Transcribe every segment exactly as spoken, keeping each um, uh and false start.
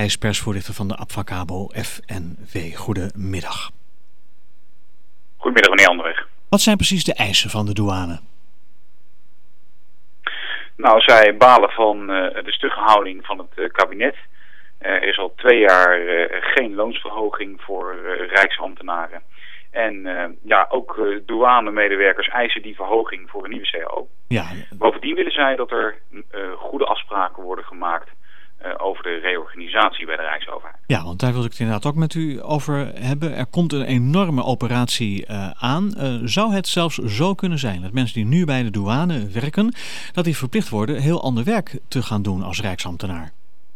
Hij is persvoorlichter van de Abfacabo F N W. Goedemiddag. Goedemiddag, meneer Anderweg. Wat zijn precies de eisen van de douane? Nou, zij balen van uh, de stugge houding van het uh, kabinet. Uh, er is al twee jaar uh, geen loonsverhoging voor uh, rijksambtenaren. En uh, ja, ook uh, douanemedewerkers eisen die verhoging voor een nieuwe C A O. Ja. Bovendien willen zij dat er uh, goede afspraken worden gemaakt uh, over de reorganisatie bij de Rijksoverheid. Ja, want daar wilde ik het inderdaad ook met u over hebben. Er komt een enorme operatie uh, aan. Uh, zou het zelfs zo kunnen zijn dat mensen die nu bij de douane werken, dat die verplicht worden heel ander werk te gaan doen als rijksambtenaar?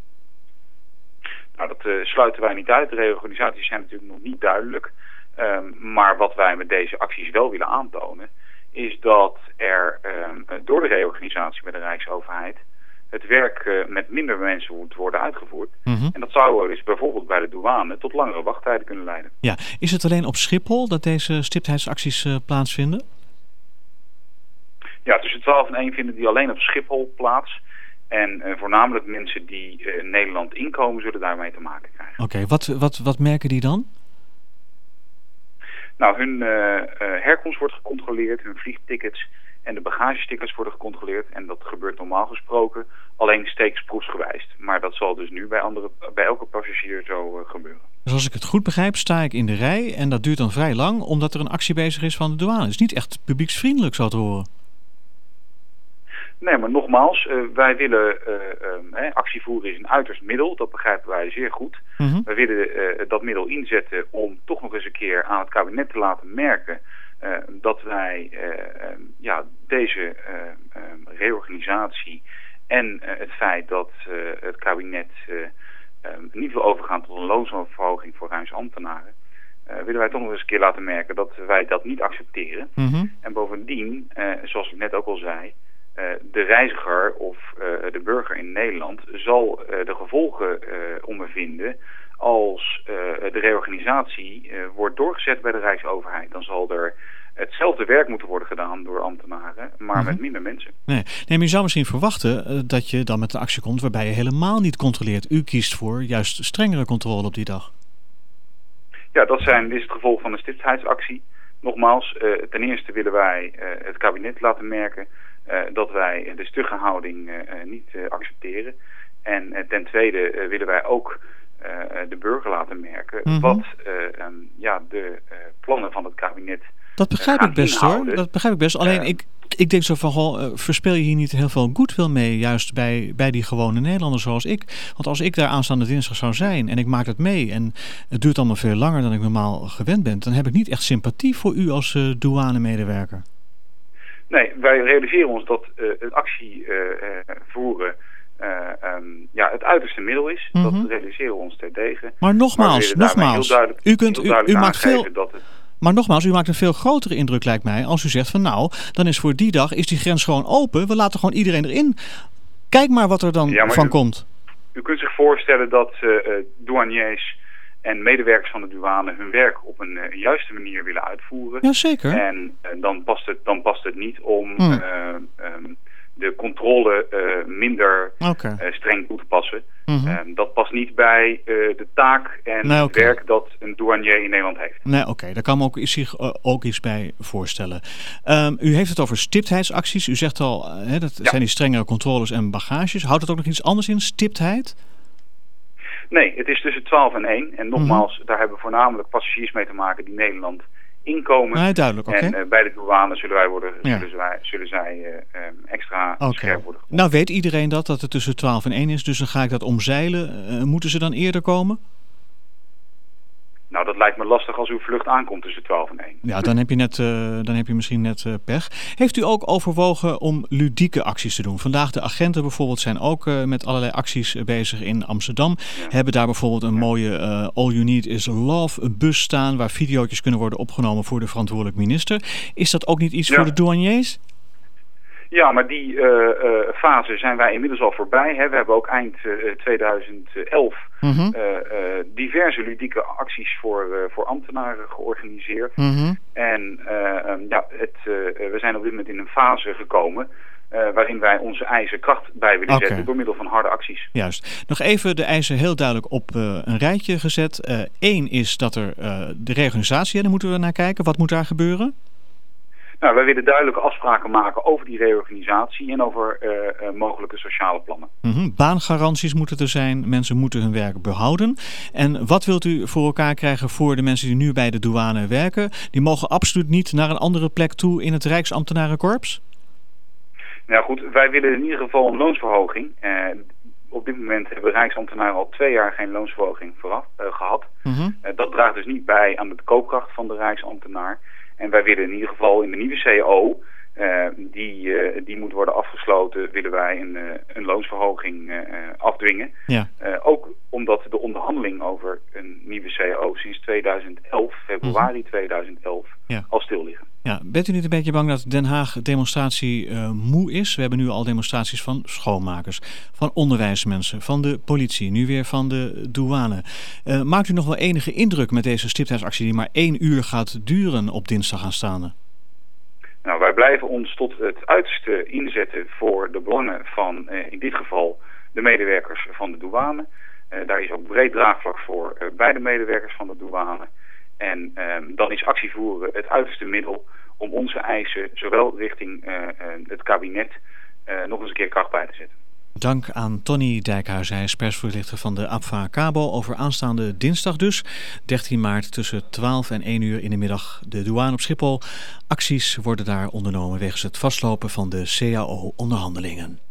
Nou, dat uh, sluiten wij niet uit. De reorganisaties zijn natuurlijk nog niet duidelijk. Um, maar wat wij met deze acties wel willen aantonen, is dat er um, door de reorganisatie bij de Rijksoverheid het werk uh, met minder mensen moet worden uitgevoerd. Mm-hmm. En dat zou dus bijvoorbeeld bij de douane tot langere wachttijden kunnen leiden. Ja, is het alleen op Schiphol dat deze stiptheidsacties uh, plaatsvinden? Ja, tussen twaalf en één vinden die alleen op Schiphol plaats. En uh, voornamelijk mensen die uh, in Nederland inkomen zullen daarmee te maken krijgen. Oké, okay, wat, wat, wat merken die dan? Nou, hun uh, uh, herkomst wordt gecontroleerd, hun vliegtickets en de bagagestickers worden gecontroleerd. En dat gebeurt normaal gesproken alleen steeksproefsgewijs. Maar dat zal dus nu bij, andere, bij elke passagier zo uh, gebeuren. Dus als ik het goed begrijp, sta ik in de rij en dat duurt dan vrij lang omdat er een actie bezig is van de douane. Het is niet echt publieksvriendelijk, zo te horen. Nee, maar nogmaals, uh, wij willen uh, um, hè, actie voeren is een uiterst middel, dat begrijpen wij zeer goed. Mm-hmm. Wij willen uh, dat middel inzetten om toch nog eens een keer aan het kabinet te laten merken uh, dat wij uh, um, ja, deze uh, um, reorganisatie en uh, het feit dat uh, het kabinet uh, um, niet wil overgaan tot een loonsverhoging voor rijksambtenaren, Uh, willen wij toch nog eens een keer laten merken dat wij dat niet accepteren. Mm-hmm. En bovendien, uh, zoals ik net ook al zei, Uh, de reiziger of uh, de burger in Nederland zal uh, de gevolgen uh, ondervinden als uh, de reorganisatie uh, wordt doorgezet bij de Rijksoverheid. Dan zal er hetzelfde werk moeten worden gedaan door ambtenaren, maar mm-hmm. met minder mensen. Nee, nee, maar je zou misschien verwachten uh, dat je dan met een actie komt waarbij je helemaal niet controleert. U kiest voor juist strengere controle op die dag. Ja, dat zijn, dit is het gevolg van de stiptheidsactie. Nogmaals, uh, ten eerste willen wij uh, het kabinet laten merken Uh, dat wij de stugge houding uh, niet uh, accepteren. En uh, ten tweede uh, willen wij ook uh, de burger laten merken mm-hmm. wat uh, um, ja, de uh, plannen van het kabinet Dat begrijp uh, ik best inhouden. hoor. Dat begrijp ik best. Alleen uh, ik, ik denk zo van, goh, uh, verspil je hier niet heel veel goodwill mee, juist bij, bij die gewone Nederlanders zoals ik. Want als ik daar aanstaande dinsdag zou zijn en ik maak het mee en het duurt allemaal veel langer dan ik normaal gewend ben, dan heb ik niet echt sympathie voor u als uh, douanemedewerker. Nee, wij realiseren ons dat uh, het actie uh, uh, voeren uh, um, ja, het uiterste middel is. Mm-hmm. Dat realiseren we ons terdege. Maar nogmaals, maar nogmaals, u kunt, u, u maakt veel. Dat het... Maar nogmaals, u maakt een veel grotere indruk, lijkt mij, als u zegt van nou, dan is voor die dag is die grens gewoon open. We laten gewoon iedereen erin. Kijk maar wat er dan ja, van u, komt. U kunt zich voorstellen dat uh, douaniers en medewerkers van de douane hun werk op een uh, juiste manier willen uitvoeren. Jazeker. En uh, dan, past het, dan past het niet om hmm. uh, um, de controle uh, minder okay. uh, streng toe te passen. Mm-hmm. Um, dat past niet bij uh, de taak en nee, het okay. werk dat een douanier in Nederland heeft. Nee, oké. Okay. Daar kan me ook, zich uh, ook iets bij voorstellen. Um, u heeft het over stiptheidsacties. U zegt al, uh, hè, dat ja. zijn die strengere controles en bagages. Houdt het ook nog iets anders in, stiptheid? Nee, het is tussen twaalf en één. En nogmaals, mm-hmm. daar hebben voornamelijk passagiers mee te maken die Nederland inkomen. Nee, duidelijk, oké. Okay. En uh, bij de douane zullen wij worden, ja. zullen, wij, zullen zij uh, um, extra okay. scherp worden gevonden. Nou weet iedereen dat, dat het tussen twaalf en één is, dus dan ga ik dat omzeilen. Uh, moeten ze dan eerder komen? Nou, dat lijkt me lastig als uw vlucht aankomt tussen twaalf en één. Ja, dan heb je, net, uh, dan heb je misschien net uh, pech. Heeft u ook overwogen om ludieke acties te doen? Vandaag de agenten bijvoorbeeld zijn ook uh, met allerlei acties uh, bezig in Amsterdam. Ja. Hebben daar bijvoorbeeld een ja. mooie uh, All You Need Is Love bus staan waar videootjes kunnen worden opgenomen voor de verantwoordelijk minister. Is dat ook niet iets ja. voor de douaniers? Ja, maar die uh, uh, fase zijn wij inmiddels al voorbij. Hè. We hebben ook eind uh, tweeduizend elf mm-hmm. uh, uh, diverse ludieke acties voor, uh, voor ambtenaren georganiseerd. Mm-hmm. En uh, um, ja, het, uh, we zijn op dit moment in een fase gekomen Uh, waarin wij onze eisen kracht bij willen okay. zetten door middel van harde acties. Juist. Nog even de eisen heel duidelijk op uh, een rijtje gezet. Eén uh, is dat er uh, de reorganisatie, daar moeten we naar kijken. Wat moet daar gebeuren? Nou, wij willen duidelijke afspraken maken over die reorganisatie en over uh, uh, mogelijke sociale plannen. Mm-hmm. Baangaranties moeten er zijn. Mensen moeten hun werk behouden. En wat wilt u voor elkaar krijgen voor de mensen die nu bij de douane werken? Die mogen absoluut niet naar een andere plek toe in het Rijksambtenarenkorps? Nou goed, wij willen in ieder geval een loonsverhoging. Uh, op dit moment hebben Rijksambtenaren al twee jaar geen loonsverhoging vooraf, uh, gehad. Mm-hmm. Uh, dat draagt dus niet bij aan de koopkracht van de Rijksambtenaar. En wij willen in ieder geval in de nieuwe C A O, uh, die, uh, die moet worden afgesloten, willen wij een, uh, een loonsverhoging uh, afdwingen. Ja. Uh, ook omdat de onderhandeling over een nieuwe C A O sinds tweeduizend elf, februari mm-hmm. tweeduizend elf, ja. al stil liggen. Ja, bent u niet een beetje bang dat Den Haag demonstratie uh, moe is? We hebben nu al demonstraties van schoonmakers, van onderwijsmensen, van de politie, nu weer van de douane. Uh, maakt u nog wel enige indruk met deze stiptheidsactie die maar één uur gaat duren op dinsdag aanstaande? Nou, wij blijven ons tot het uiterste inzetten voor de belangen van, uh, in dit geval, de medewerkers van de douane. Uh, daar is ook breed draagvlak voor uh, bij de medewerkers van de douane. En uh, dan is actie voeren het uiterste middel om onze eisen, zowel richting uh, uh, het kabinet, uh, nog eens een keer kracht bij te zetten. Dank aan Tony Dijkhuizen, hij is persvoorlichter van de A P V A Cabo over aanstaande dinsdag dus, dertien maart tussen twaalf en één uur in de middag de douane op Schiphol. Acties worden daar ondernomen wegens het vastlopen van de C A O-onderhandelingen.